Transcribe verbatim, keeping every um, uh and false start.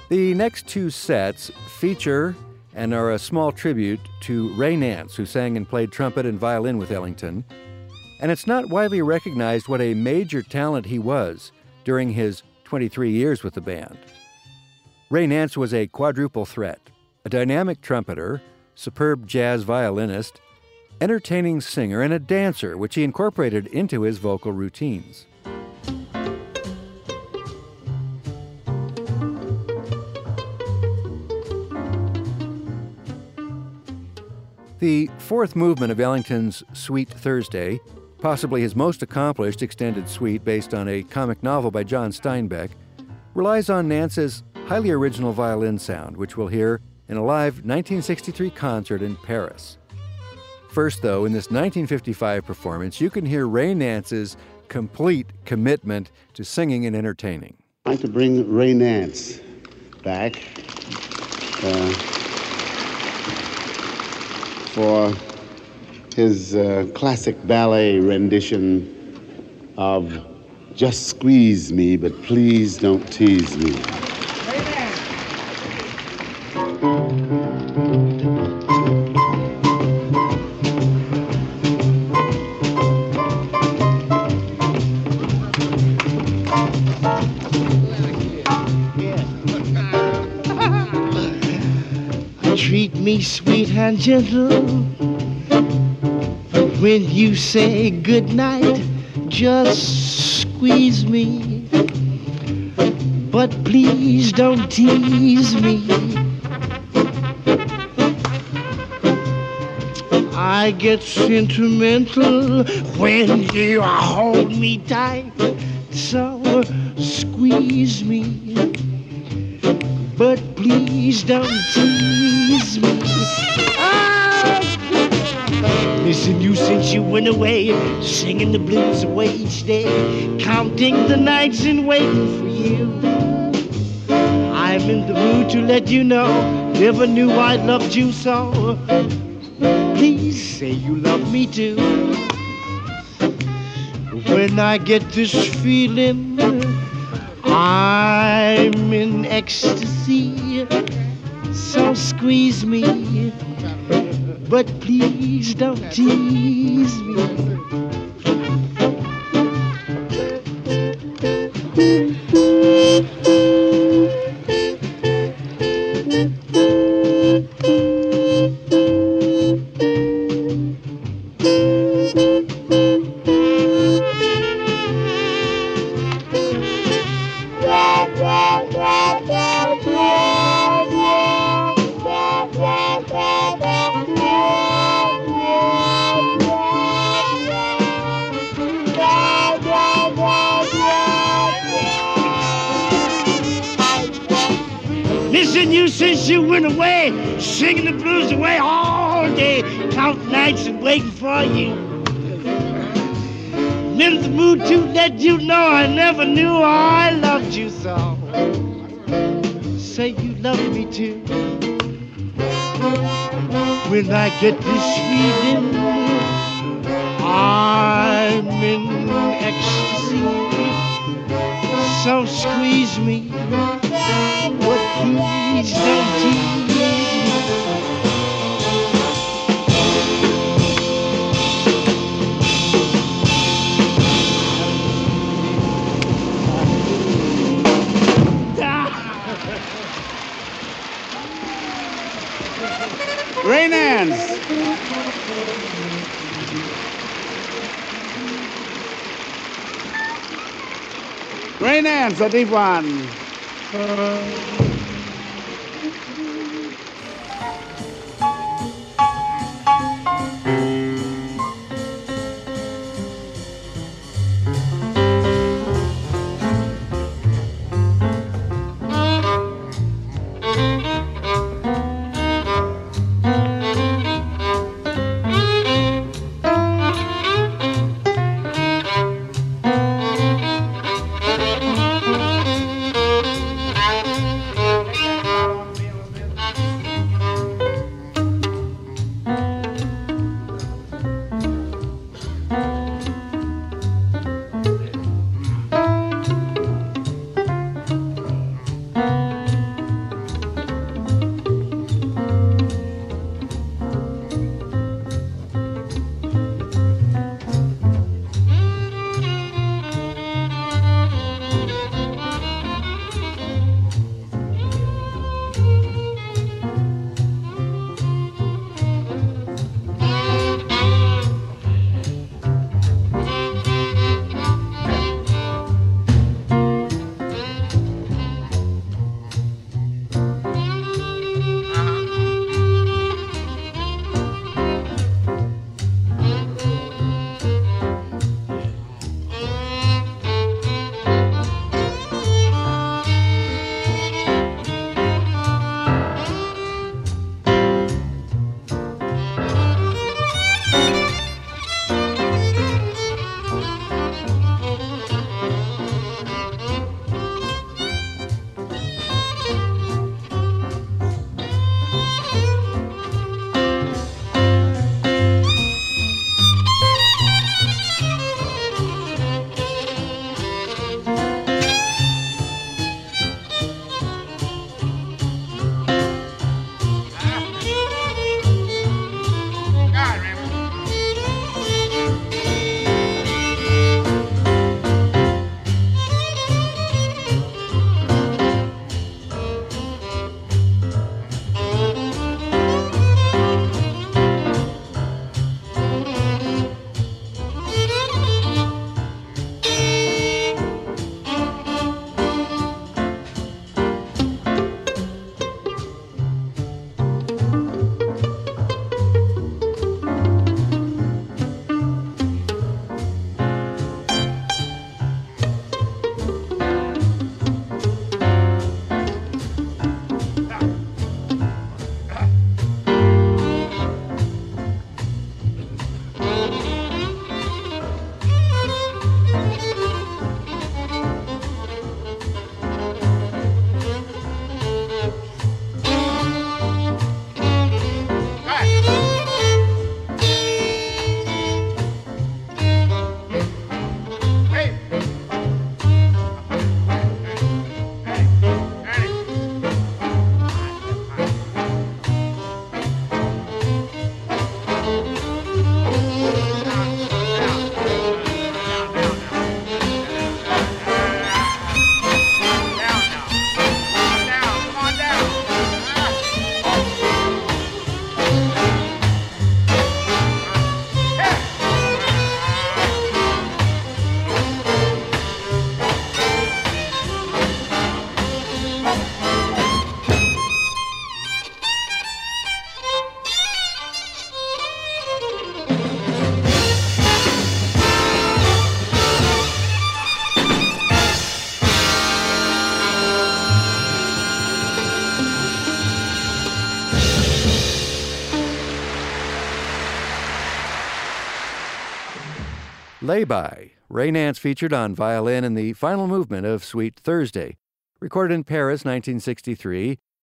The next two sets feature and are a small tribute to Ray Nance, who sang and played trumpet and violin with Ellington. And it's not widely recognized what a major talent he was during his twenty-three years with the band. Ray Nance was a quadruple threat, a dynamic trumpeter, superb jazz violinist, entertaining singer, and a dancer, which he incorporated into his vocal routines. The fourth movement of Ellington's Suite Thursday, possibly his most accomplished extended suite based on a comic novel by John Steinbeck, relies on Nance's highly original violin sound, which we'll hear in a live nineteen sixty-three concert in Paris. First, though, in this nineteen fifty-five performance, you can hear Ray Nance's complete commitment to singing and entertaining. I'd like to bring Ray Nance back uh, for his uh, classic ballet rendition of Just Squeeze Me, but Please Don't Tease Me. Treat me sweet and gentle. When you say goodnight, just squeeze me. But please don't tease me. I get sentimental when you hold me tight. So squeeze me. But please don't tease me. Ah! Listen, you since you went away, singing the blues away each day, counting the nights and waiting for you. I'm in the mood to let you know, never knew I loved you so. Please say you love me too. When I get this feeling, I'm in ecstasy, so squeeze me, but please don't tease me. Missing you since you went away, singing the blues away all day, counting nights and waiting for you. I'm in the mood to let you know I never knew I loved you so. Say you love me too. When I get this feeling, I'm in ecstasy, so squeeze me. But please don't tease me. Ray Nance. Ray Nance, a deep one. Lay-By, Ray Nance featured on violin in the final movement of Sweet Thursday, recorded in Paris, nineteen sixty-three,